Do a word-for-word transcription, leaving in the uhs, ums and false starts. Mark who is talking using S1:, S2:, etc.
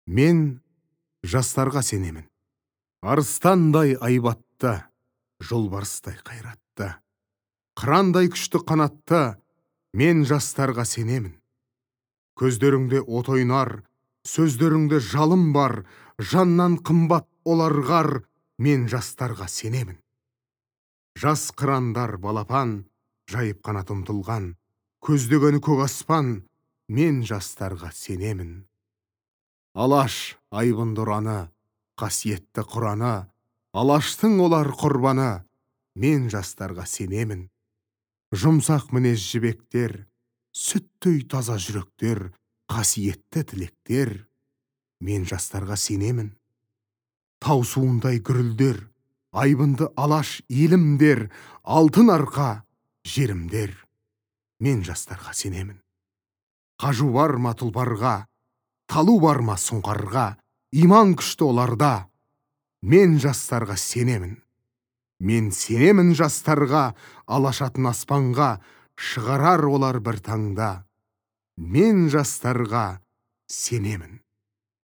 S1: Мен жастарға сенемін. Арыстандай айбатты, жолбарыстай қайратты, қырандай күшті қанатты, мен жастарға сенемін. Көздеріңде от ойнар, сөздеріңде жалын бар, жаннан қымбат оларғар, мен жастарға сенемін. Жас қырандар балапан, жайып қанат ұмтылған, көздегені көк аспан, мен жастарға сенемін. Алаш айбынды ұраны, қасиетті құраны, алаштың олар құрбаны, мен жастарға сенемін. Жұмсақ мінез жібектер, сүттей таза жүректер, қасиетті тілектер, мен жастарға сенемін. Тау суындай гүрілдер, айбынды алаш елімдер, алтын арқа жерімдер, мен жастарға сенемін. Қажу бар ма тұлпарға, талу бар ма сұңқарға, иман күшті оларда, мен жастарға сенемін. Мен сенемін жастарға, алашатын аспанға, шығарар олар бір таңда. Мен жастарға сенемін.